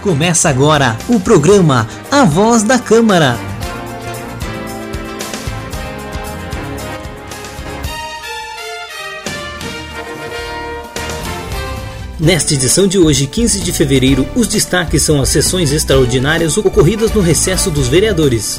Começa agora o programa A Voz da Câmara. Nesta edição de hoje, 15 de fevereiro, os destaques são as sessões extraordinárias ocorridas no recesso dos vereadores.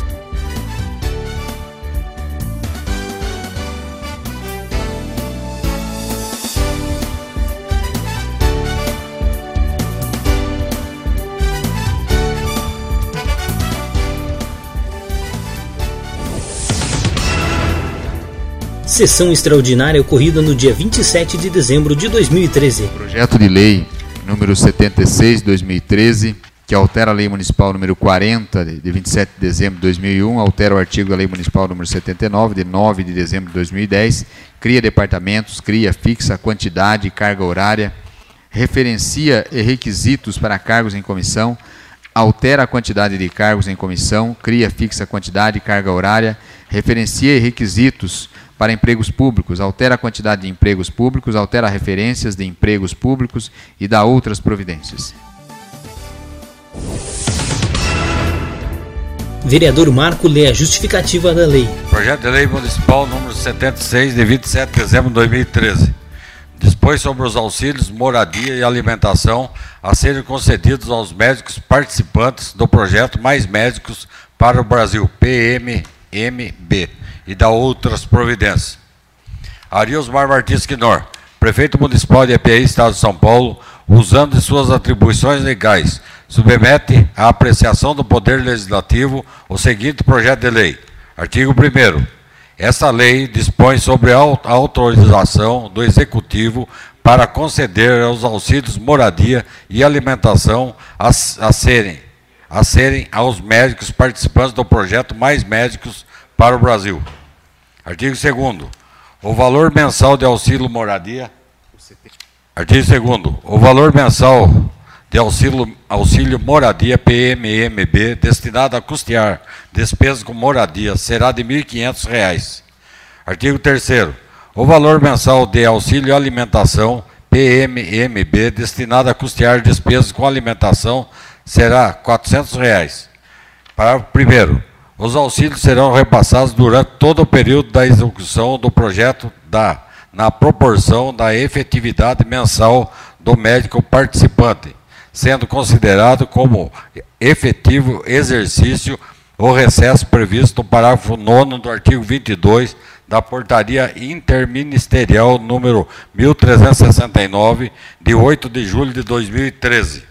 Sessão extraordinária ocorrida no dia 27 de dezembro de 2013. Projeto de lei número 76 de 2013, que altera a lei municipal número 40 de 27 de dezembro de 2001, altera o artigo da lei municipal número 79 de 9 de dezembro de 2010, cria departamentos, fixa a quantidade e carga horária, referencia e requisitos para cargos em comissão, altera a quantidade de cargos em comissão, fixa a quantidade e carga horária, referencia e requisitos para empregos públicos, altera a quantidade de empregos públicos, altera referências de empregos públicos e dá outras providências. Vereador Marco lê a justificativa da lei. Projeto de lei municipal número 76 de 27 de dezembro de 2013. Dispõe sobre os auxílios, moradia e alimentação a serem concedidos aos médicos participantes do projeto Mais Médicos para o Brasil, PMMB, e dá outras providências. Ariosmar Martins Quinor, prefeito municipal de Apiaí, Estado de São Paulo, usando de suas atribuições legais, submete à apreciação do Poder Legislativo o seguinte projeto de lei. Artigo 1º. Esta lei dispõe sobre a autorização do Executivo para conceder os auxílios moradia e alimentação a serem aos médicos participantes do projeto Mais Médicos para o Brasil. Artigo 2º. O valor mensal de auxílio moradia. Artigo 2º. O valor mensal de auxílio moradia PMMB destinado a custear despesas com moradia será de R$ 1.500. Artigo 3º. O valor mensal de auxílio alimentação PMMB destinado a custear despesas com alimentação será R$ 400. Parágrafo 1º. Os auxílios serão repassados durante todo o período da execução do projeto na proporção da efetividade mensal do médico participante, sendo considerado como efetivo exercício o recesso previsto no parágrafo 9º do artigo 22 da Portaria Interministerial número 1369, de 8 de julho de 2013.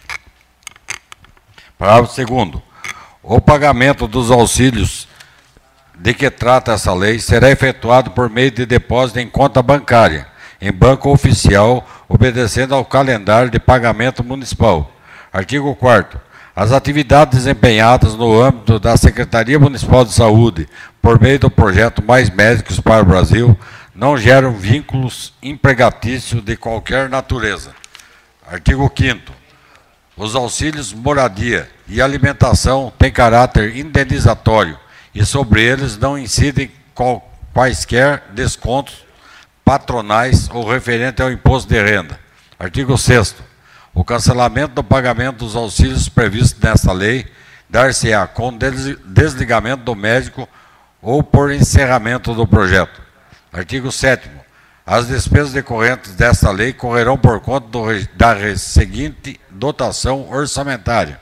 Parágrafo 2º. O pagamento dos auxílios de que trata essa lei será efetuado por meio de depósito em conta bancária, em banco oficial, obedecendo ao calendário de pagamento municipal. Artigo 4º. As atividades desempenhadas no âmbito da Secretaria Municipal de Saúde, por meio do projeto Mais Médicos para o Brasil, não geram vínculos empregatícios de qualquer natureza. Artigo 5º. Os auxílios moradia e alimentação têm caráter indenizatório e sobre eles não incidem quaisquer descontos patronais ou referente ao imposto de renda. Artigo 6º. O cancelamento do pagamento dos auxílios previstos nesta lei dar-se-á com desligamento do médico ou por encerramento do projeto. Artigo 7º. As despesas decorrentes desta lei correrão por conta da seguinte dotação orçamentária: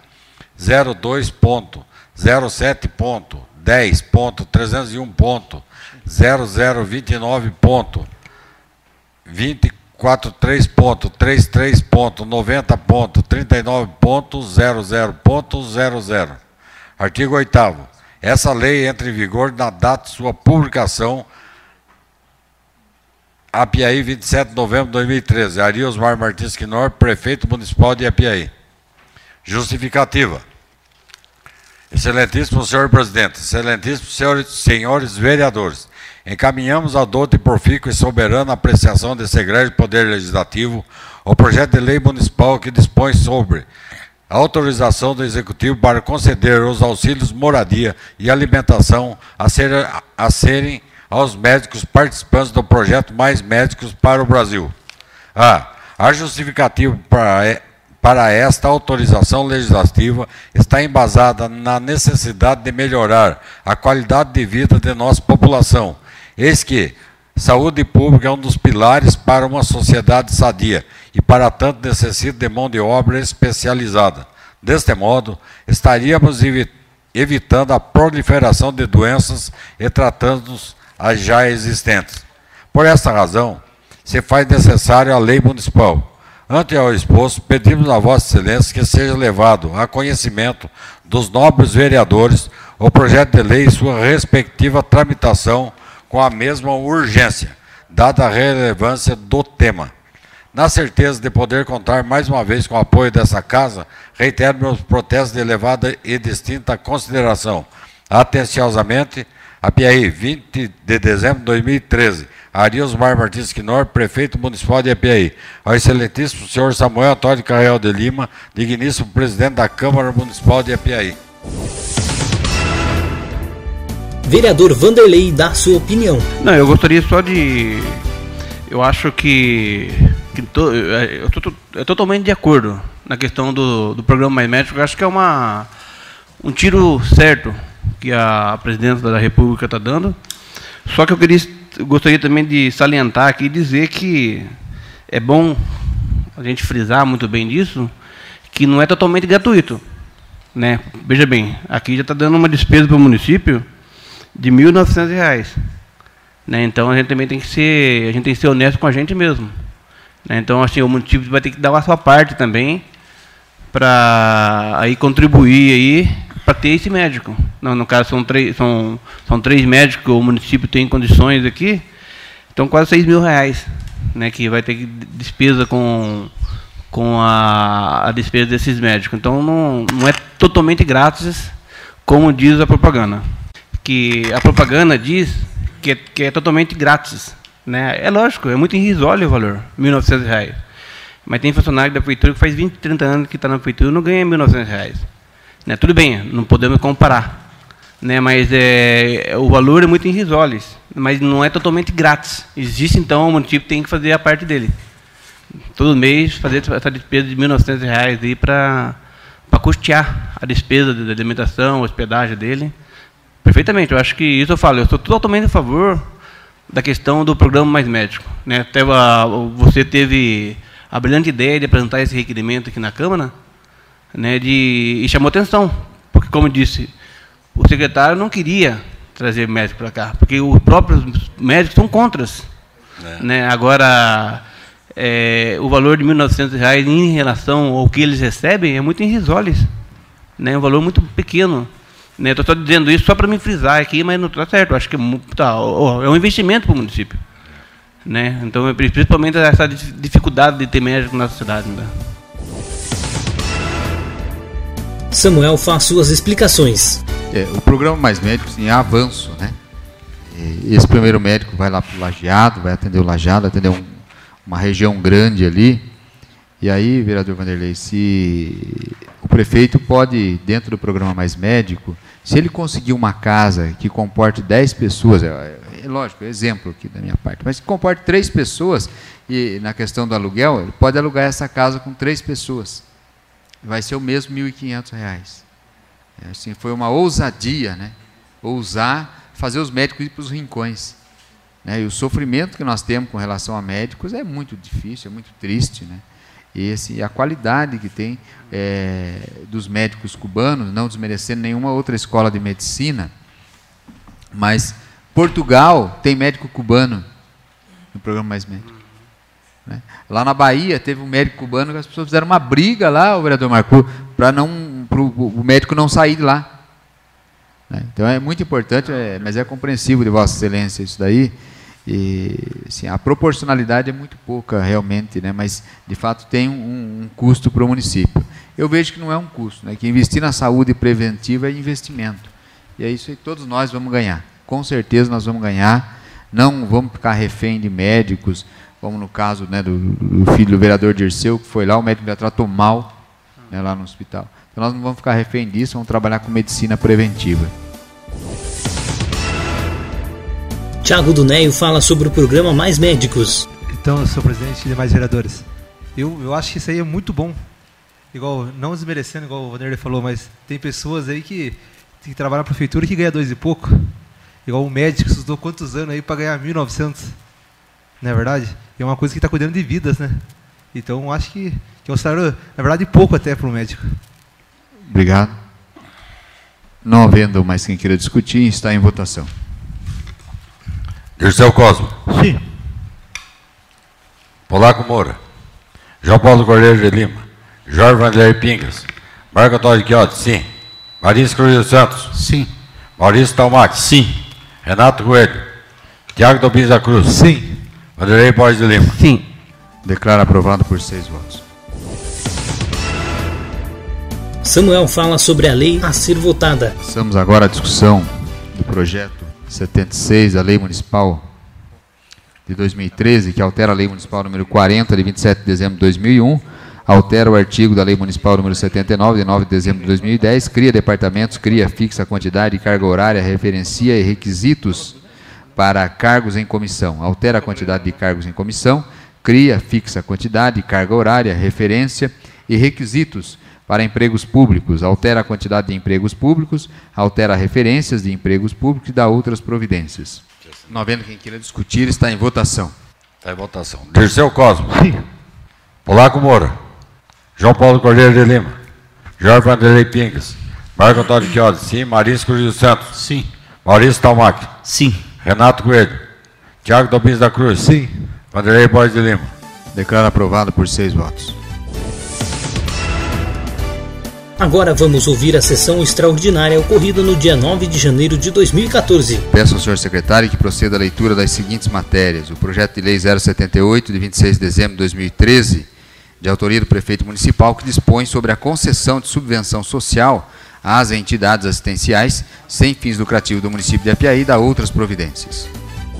02.007.10.301.003.90.39.00.00. Artigo 8º. Essa lei entra em vigor na data de sua publicação. Apiaí, 27 de novembro de 2013. Ariosmar Martins Quinor, prefeito municipal de Apiaí. Justificativa. Excelentíssimo senhor presidente, excelentíssimos senhores vereadores, encaminhamos a dota e profícua e soberana apreciação desse egrégio Poder Legislativo o projeto de lei municipal que dispõe sobre a autorização do Executivo para conceder os auxílios moradia e alimentação a serem aos médicos participantes do projeto Mais Médicos para o Brasil. A justificativa para esta autorização legislativa está embasada na necessidade de melhorar a qualidade de vida de nossa população. Eis que saúde pública é um dos pilares para uma sociedade sadia e, para tanto, necessita de mão de obra especializada. Deste modo, estaríamos evitando a proliferação de doenças e tratando as já existentes. Por esta razão, se faz necessário a lei municipal. Ante ao exposto, pedimos a Vossa Excelência que seja levado a conhecimento dos nobres vereadores o projeto de lei e sua respectiva tramitação com a mesma urgência, dada a relevância do tema. Na certeza de poder contar mais uma vez com o apoio dessa casa, reitero meus protestos de elevada e distinta consideração. Atenciosamente, Apiaí, 20 de dezembro de 2013. Ariosmar Martins Quinor, Prefeito Municipal de Apiaí. Ao excelentíssimo senhor Samuel Antônio Carreal de Lima, digníssimo Presidente da Câmara Municipal de Apiaí. Vereador Vanderlei dá sua opinião. Não, eu gostaria só de... Eu acho que eu estou totalmente de acordo na questão do programa Mais Médico. Eu acho que é um tiro certo que a presidenta da República está dando. Só que eu gostaria também de salientar aqui e dizer que é bom a gente frisar muito bem disso, que não é totalmente gratuito, né? Veja bem, aqui já está dando uma despesa para o município de R$ 1.900, né? Então a gente também tem que ser honesto com a gente mesmo, né? Então assim, o município vai ter que dar a sua parte também para aí contribuir aí para ter esse médico. No caso são três médicos que o município tem condições aqui, então quase R$ 6.000, né, que vai ter que despesa com a despesa desses médicos. Então não é totalmente grátis, como diz a propaganda. Que a propaganda diz que é totalmente grátis, né? É lógico, é muito irrisório o valor, R$ 1.900. Mas tem funcionário da prefeitura que faz 20, 30 anos que está na prefeitura e não ganha R$ 1.900. Né? Tudo bem, não podemos comparar, né? Mas o valor é muito irrisório, mas não é totalmente grátis. Existe, então, o município tem que fazer a parte dele. Todo mês fazer essa despesa de R$ 1.900 aí para custear a despesa de alimentação, hospedagem dele. Perfeitamente, eu acho que isso eu falo. Eu sou totalmente a favor da questão do programa Mais Médico, né? Até você teve a brilhante ideia de apresentar esse requerimento aqui na Câmara, né? E chamou atenção, porque, como eu disse, o secretário não queria trazer médico para cá, porque os próprios médicos são contras, né? Agora, o valor de R$ 1.900 em relação ao que eles recebem é muito irrisório, né? Um valor muito pequeno. Né, estou só dizendo isso só para me frisar aqui, mas não está certo. Acho que é um investimento para o município, né? Então, principalmente essa dificuldade de ter médico na cidade. Né? Samuel faz suas explicações. O programa Mais Médicos em avanço, né? Esse primeiro médico vai lá para o Lajeado, vai atender o Lajeado, atender uma região grande ali. E aí, vereador Vanderlei, se o prefeito pode, dentro do programa Mais Médico, se ele conseguir uma casa que comporte 10 pessoas, é lógico, é exemplo aqui da minha parte, mas que comporte 3 pessoas, e na questão do aluguel, ele pode alugar essa casa com 3 pessoas. Vai ser o mesmo R$ 1.500. Assim, foi uma ousadia, né? Ousar fazer os médicos ir para os rincões. Né? E o sofrimento que nós temos com relação a médicos é muito difícil, é muito triste, né? E a qualidade que tem dos médicos cubanos, não desmerecendo nenhuma outra escola de medicina, mas Portugal tem médico cubano no programa Mais Médico. Né? Lá na Bahia teve um médico cubano que as pessoas fizeram uma briga lá, o vereador Marco, para o médico não sair de lá. Né? Então é muito importante, mas é compreensível de Vossa Excelência isso daí. E assim, a proporcionalidade é muito pouca realmente, né? Mas de fato tem um custo para o município. Eu vejo que não é um custo, né? Que investir na saúde preventiva é investimento. E é isso que todos nós vamos ganhar. Com certeza nós vamos ganhar. Não vamos ficar refém de médicos, como no caso, né, do filho do vereador Dirceu, que foi lá, o médico já tratou mal, né, lá no hospital. Então nós não vamos ficar refém disso, vamos trabalhar com medicina preventiva. Tiago Dunéio fala sobre o programa Mais Médicos. Então, senhor presidente e demais vereadores, eu acho que isso aí é muito bom. igual, não desmerecendo, igual o Vanderlei falou, mas tem pessoas aí que trabalham na prefeitura que ganha 2 e pouco. Igual um médico, estudou quantos anos aí para ganhar 1.900? Não é verdade? E é uma coisa que está cuidando de vidas, né? Então, acho que é um salário, na verdade, pouco até para o médico. Obrigado. Não havendo mais quem queira discutir, está em votação. Dirceu Cosmo. Sim. Polaco Moura. João Paulo Cordeiro de Lima. Jorge Vanderlei Pingas. Marco Antônio Quiotti. Sim. Marins Cruz dos Santos. Sim. Maurício Talmac. Sim. Renato Coelho. Tiago Dobins da Cruz. Sim. Vanderlei Borges de Lima. Sim. Declaro aprovado por 6 votos. Samuel fala sobre a lei a ser votada. Passamos agora à discussão do projeto 76 da Lei Municipal de 2013, que altera a Lei Municipal número 40, de 27 de dezembro de 2001, altera o artigo da Lei Municipal número 79, de 9 de dezembro de 2010, cria departamentos, cria fixa a quantidade e carga horária, referencia e requisitos para cargos em comissão, altera a quantidade de cargos em comissão, cria, fixa a quantidade, carga horária, referência e requisitos para empregos públicos, altera a quantidade de empregos públicos, altera referências de empregos públicos e dá outras providências. Não havendo quem queira discutir, está em votação. Está em votação. Dirceu Cosmo. Sim. Polaco Moura. João Paulo Cordeiro de Lima. Jorge Vanderlei Pingas. Marco Antônio Quiotti. Sim. Marins Cruz dos Santos. Sim. Maurício Talmac. Sim. Renato Coelho. Tiago Dobins da Cruz. Sim. Vanderlei Borges de Lima. Declaro aprovado por 6 votos. Agora vamos ouvir a sessão extraordinária ocorrida no dia 9 de janeiro de 2014. Peço ao senhor secretário que proceda à leitura das seguintes matérias. O projeto de lei 078, de 26 de dezembro de 2013, de autoria do prefeito municipal, que dispõe sobre a concessão de subvenção social às entidades assistenciais sem fins lucrativos do município de Apiaí e dá outras providências.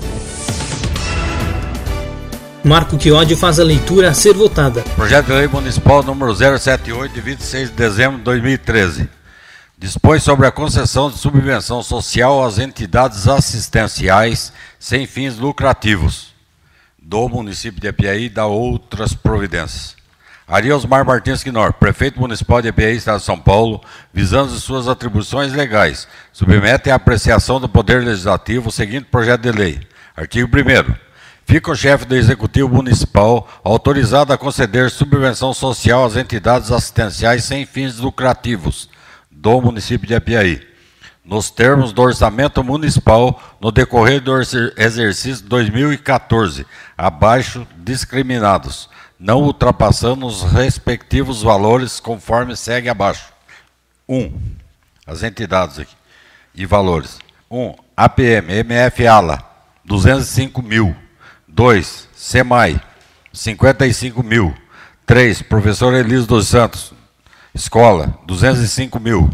Marco Chiodi faz a leitura a ser votada. Projeto de Lei Municipal número 078, de 26 de dezembro de 2013. Dispõe sobre a concessão de subvenção social às entidades assistenciais sem fins lucrativos do município de Apiaí e dá outras providências. Ariosmar Martins Quinor, prefeito municipal de Apiaí, Estado de São Paulo, visando suas atribuições legais, submete à apreciação do Poder Legislativo o seguinte projeto de lei. Artigo 1º. Fica o chefe do Executivo Municipal autorizado a conceder subvenção social às entidades assistenciais sem fins lucrativos do município de Apiaí, nos termos do orçamento municipal no decorrer do exercício 2014, abaixo discriminados, não ultrapassando os respectivos valores conforme segue abaixo. 1. As entidades aqui e valores. 1. APM, MF ALA, 205 mil. 2. SEMAI, 55 mil. 3. Professor Eliso dos Santos, Escola, 205 mil.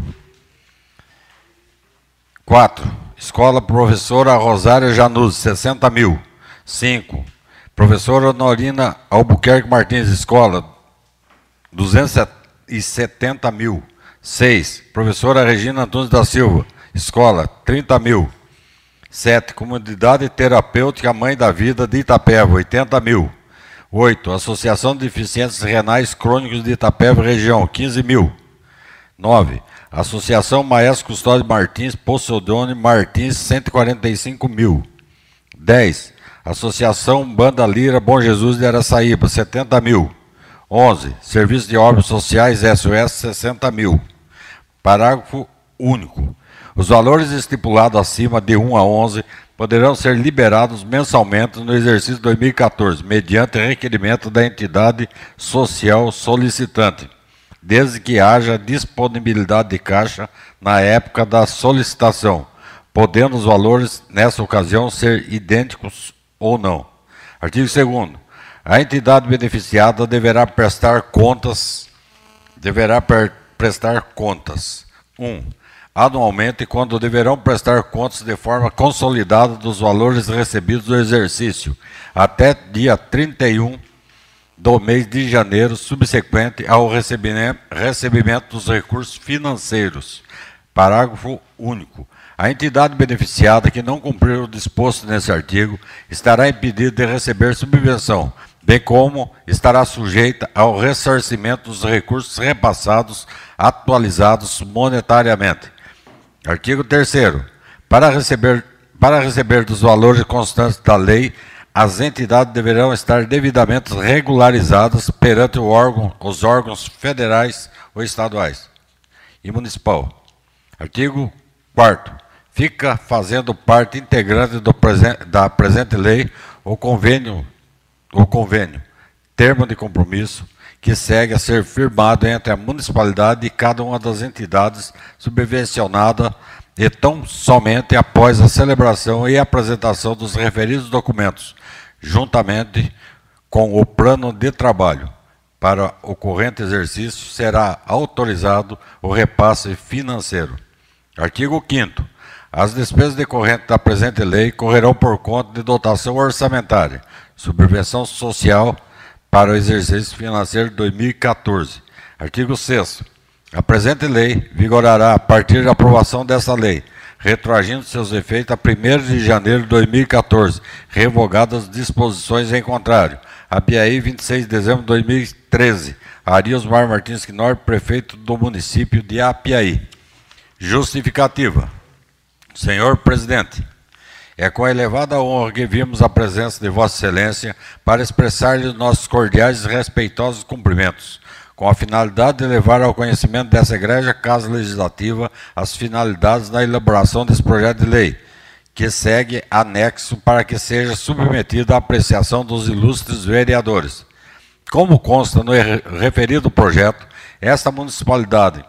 4. Escola Professora Rosária Januzzi, 60 mil. 5. Professora Honorina Albuquerque Martins, Escola, 270 mil. 6. Professora Regina Antunes da Silva, Escola, 30 mil. 7. Comunidade Terapêutica Mãe da Vida de Itapeva, 80 mil. 8. Associação de Deficientes Renais Crônicos de Itapeva Região, 15 mil. 9. Associação Maestro Custódio Martins, Possodone Martins, 145 mil. 10. Associação Banda Lira Bom Jesus de Araçaíba, 70 mil. 11. Serviço de Obras Sociais SOS, 60 mil. Parágrafo único. Os valores estipulados acima de 1 a 11 poderão ser liberados mensalmente no exercício 2014, mediante requerimento da entidade social solicitante, desde que haja disponibilidade de caixa na época da solicitação, podendo os valores, nessa ocasião, ser idênticos ou não. Artigo 2º. A entidade beneficiada deverá prestar contas. 1. Anualmente, quando deverão prestar contas de forma consolidada dos valores recebidos do exercício, até dia 31 do mês de janeiro, subsequente ao recebimento dos recursos financeiros. Parágrafo único. A entidade beneficiada que não cumprir o disposto nesse artigo estará impedida de receber subvenção, bem como estará sujeita ao ressarcimento dos recursos repassados, atualizados monetariamente. Artigo 3º. Para receber dos valores constantes da lei, as entidades deverão estar devidamente regularizadas perante os órgãos federais ou estaduais e municipal. Artigo 4º. Fica fazendo parte integrante da presente lei o convênio, termo de compromisso, que segue a ser firmado entre a municipalidade e cada uma das entidades subvencionadas, e tão somente após a celebração e apresentação dos referidos documentos, juntamente com o plano de trabalho. Para o corrente exercício, será autorizado o repasse financeiro. Artigo 5º. As despesas decorrentes da presente lei correrão por conta de dotação orçamentária, subvenção social para o exercício financeiro de 2014. Artigo 6º. A presente lei vigorará a partir da aprovação dessa lei, retroagindo seus efeitos a 1º de janeiro de 2014, revogadas as disposições em contrário. Apiaí, 26 de dezembro de 2013. Ariosmar Martins Knorr, prefeito do município de Apiaí. Justificativa. Senhor presidente, é com elevada honra que vimos a presença de Vossa Excelência para expressar-lhe nossos cordiais e respeitosos cumprimentos, com a finalidade de levar ao conhecimento dessa Igreja Casa Legislativa as finalidades da elaboração desse projeto de lei, que segue anexo para que seja submetido à apreciação dos ilustres vereadores. Como consta no referido projeto, esta municipalidade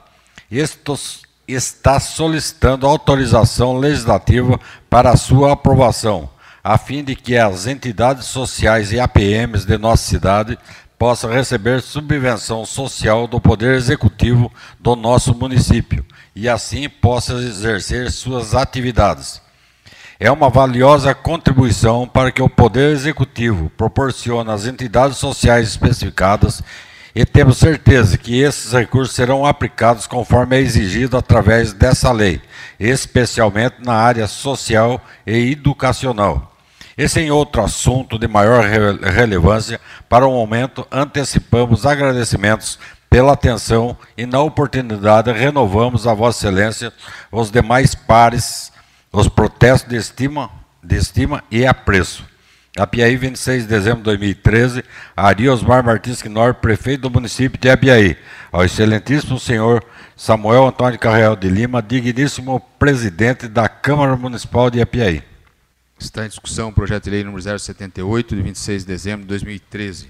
está solicitando autorização legislativa para a sua aprovação, a fim de que as entidades sociais e APMs de nossa cidade possam receber subvenção social do Poder Executivo do nosso município e assim possam exercer suas atividades. É uma valiosa contribuição para que o Poder Executivo proporcione às entidades sociais especificadas e temos certeza que esses recursos serão aplicados conforme é exigido através dessa lei, especialmente na área social e educacional. E sem outro assunto de maior relevância, para o momento antecipamos agradecimentos pela atenção e na oportunidade renovamos a Vossa Excelência os demais pares, os protestos de estima e apreço. Apiaí, 26 de dezembro de 2013, Ariosmar Martins Knorr, prefeito do município de Apiaí. Ao excelentíssimo senhor Samuel Antônio Carreal de Lima, digníssimo presidente da Câmara Municipal de Apiaí. Está em discussão o projeto de lei número 078, de 26 de dezembro de 2013.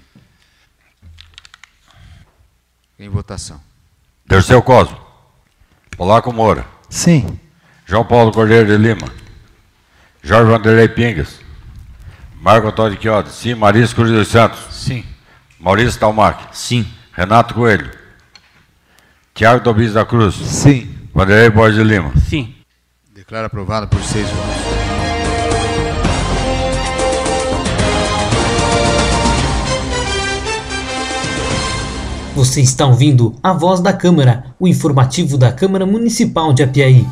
Em votação. Dirceu Cosmo. Polaco Moura. Sim. João Paulo Cordeiro de Lima. Jorge Vanderlei Pingas. Marco Antônio Chiodi. Sim. Maris Cruz dos Santos. Sim. Maurício Talmac. Sim. Renato Coelho. Tiago Dobis da Cruz. Sim. Vanderlei Borges de Lima. Sim. Declaro aprovado por 6 votos. Você está ouvindo A Voz da Câmara, o informativo da Câmara Municipal de Apiaí.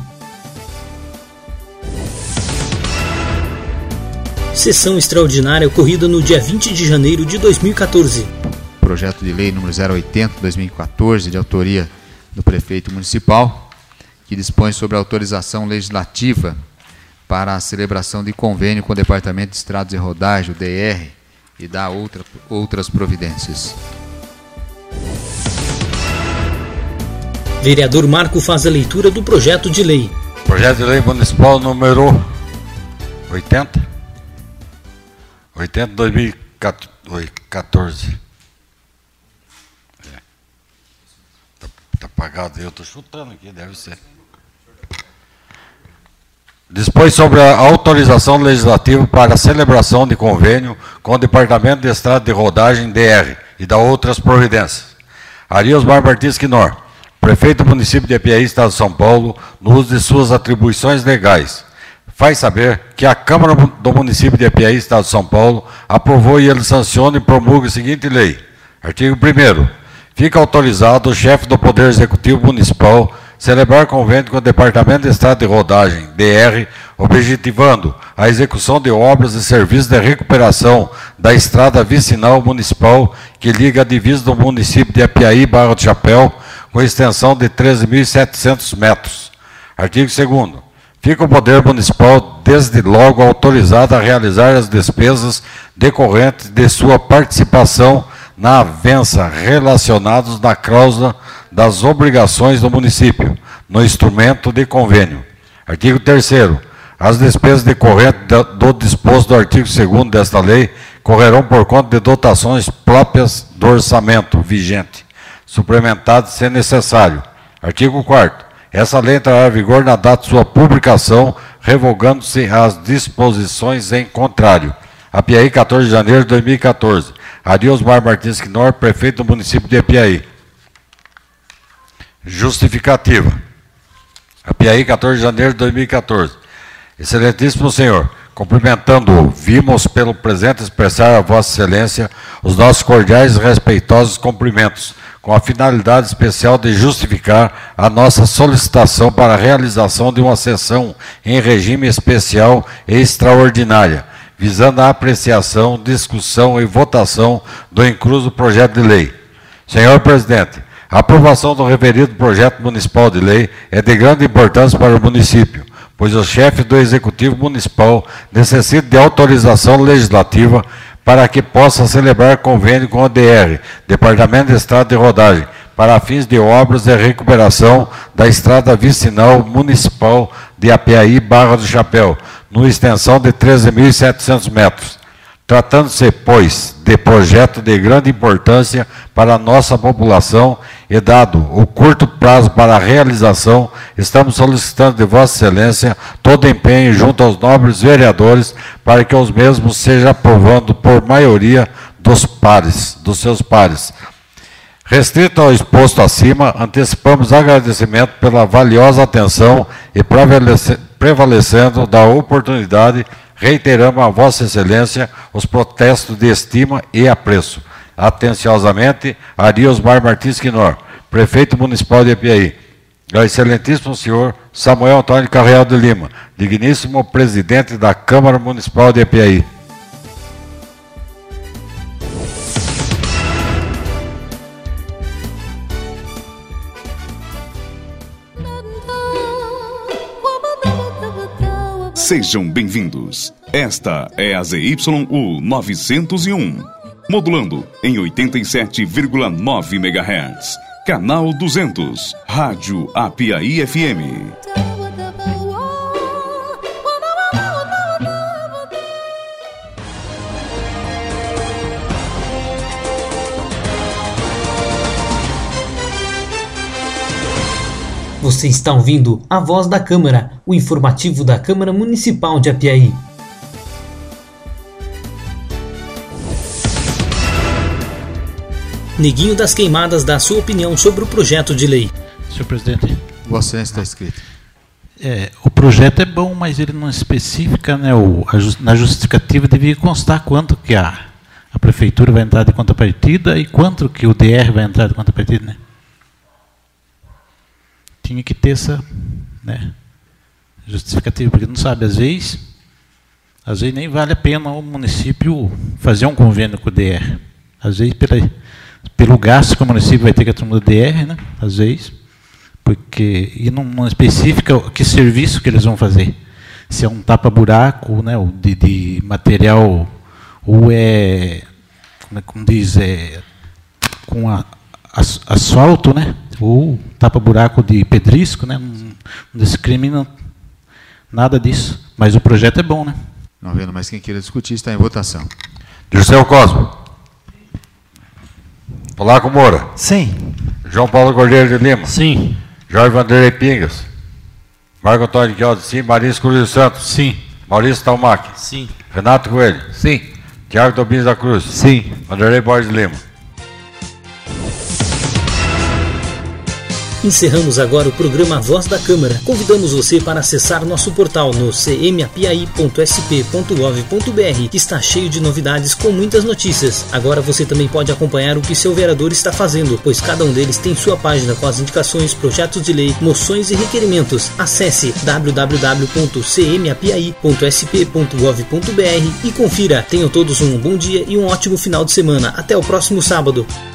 Sessão extraordinária ocorrida no dia 20 de janeiro de 2014. Projeto de lei número 080/2014, de autoria do prefeito municipal, que dispõe sobre a autorização legislativa para a celebração de convênio com o Departamento de Estradas e Rodagem, o DR, e dá outras providências. Vereador Marco faz a leitura do projeto de lei. Projeto de lei municipal número 80? 80/2014. Tá apagado, eu estou chutando aqui, deve ser. Dispõe sobre a autorização legislativa para a celebração de convênio com o Departamento de Estrada de Rodagem, DR, e dá outras providências. Ariosmar Martins Knorr, prefeito do município de Apiaí, Estado de São Paulo, no uso de suas atribuições legais, faz saber que a Câmara do município de Apiaí, Estado de São Paulo, aprovou e ele sanciona e promulga a seguinte lei. Artigo 1º. Fica autorizado o chefe do Poder Executivo Municipal celebrar convênio com o Departamento de Estrada de Rodagem, DR, objetivando a execução de obras e serviços de recuperação da estrada vicinal municipal que liga a divisa do município de Apiaí e Barra do Chapéu, com extensão de 13.700 metros. Artigo 2º. Fica o Poder Municipal, desde logo, autorizado a realizar as despesas decorrentes de sua participação na avença relacionados na cláusula das obrigações do município, no instrumento de convênio. Artigo 3º. As despesas decorrentes do disposto do artigo 2º desta lei correrão por conta de dotações próprias do orçamento vigente, suplementadas se necessário. Artigo 4º. Essa lei entrará em vigor na data de sua publicação, revogando-se as disposições em contrário. Apiaí, 14 de janeiro de 2014. Ariosmar Martins Quinor, prefeito do município de Apiaí. Justificativa. Apiaí, 14 de janeiro de 2014. Excelentíssimo senhor, cumprimentando-o, vimos pelo presente expressar a Vossa Excelência os nossos cordiais e respeitosos cumprimentos, com a finalidade especial de justificar a nossa solicitação para a realização de uma sessão em regime especial e extraordinária, visando a apreciação, discussão e votação do incluso projeto de lei. Senhor presidente, a aprovação do referido projeto municipal de lei é de grande importância para o município, pois o chefe do Executivo Municipal necessita de autorização legislativa para que possa celebrar convênio com o DR, Departamento de Estrada de Rodagem, para fins de obras de recuperação da estrada vicinal municipal de Apiaí, Barra do Chapéu, numa extensão de 13.700 metros. Tratando-se, pois, de projeto de grande importância para a nossa população e dado o curto prazo para a realização, estamos solicitando de Vossa Excelência todo empenho junto aos nobres vereadores para que os mesmos sejam aprovando por maioria dos seus pares. Restrito ao exposto acima, antecipamos agradecimento pela valiosa atenção e prevalecendo da oportunidade, reiteramos a Vossa Excelência os protestos de estima e apreço. Atenciosamente, Ariosmar Martins Quinor, prefeito municipal de Apiaí. Ao excelentíssimo senhor Samuel Antônio Carreal de Lima, digníssimo presidente da Câmara Municipal de Apiaí. Sejam bem-vindos. Esta é a ZYU 901, modulando em 87,9 MHz. Canal 200, Rádio Apiaí FM. Você está ouvindo A Voz da Câmara, o informativo da Câmara Municipal de Apiaí. Neguinho das Queimadas dá sua opinião sobre o projeto de lei. Senhor presidente. Você está escrito. O projeto é bom, mas ele não especifica, né, na justificativa devia constar quanto que a prefeitura vai entrar de contrapartida e quanto que o DR vai entrar de contrapartida, né? Tinha que ter essa, né, justificativa, porque não sabe, às vezes nem vale a pena o município fazer um convênio com o DR. Às vezes, pelo gasto que o município vai ter com a turma do DR, né, às vezes, porque, e não especifica que serviço que eles vão fazer. Se é um tapa-buraco, né, de material, ou como diz, com asfalto, né, ou tapa-buraco de pedrisco, né? Não discrimina nada disso. Mas o projeto é bom, né? Não havendo mais quem queira discutir, está em votação. Dirceu Cosmo. Polaco Moura. Sim. João Paulo Cordeiro de Lima. Sim. Jorge Vanderlei Pingas. Marco Antônio de Aldo, sim. Marins Cruz dos Santos. Sim. Maurício Talmac. Sim. Renato Coelho. Sim. Tiago Tobins da Cruz. Sim. Vanderlei Borges de Lima. Encerramos agora o programa Voz da Câmara. Convidamos você para acessar nosso portal no cmapi.sp.gov.br, que está cheio de novidades com muitas notícias. Agora você também pode acompanhar o que seu vereador está fazendo, pois cada um deles tem sua página com as indicações, projetos de lei, moções e requerimentos. Acesse www.cmapi.sp.gov.br e confira. Tenham todos um bom dia e um ótimo final de semana. Até o próximo sábado.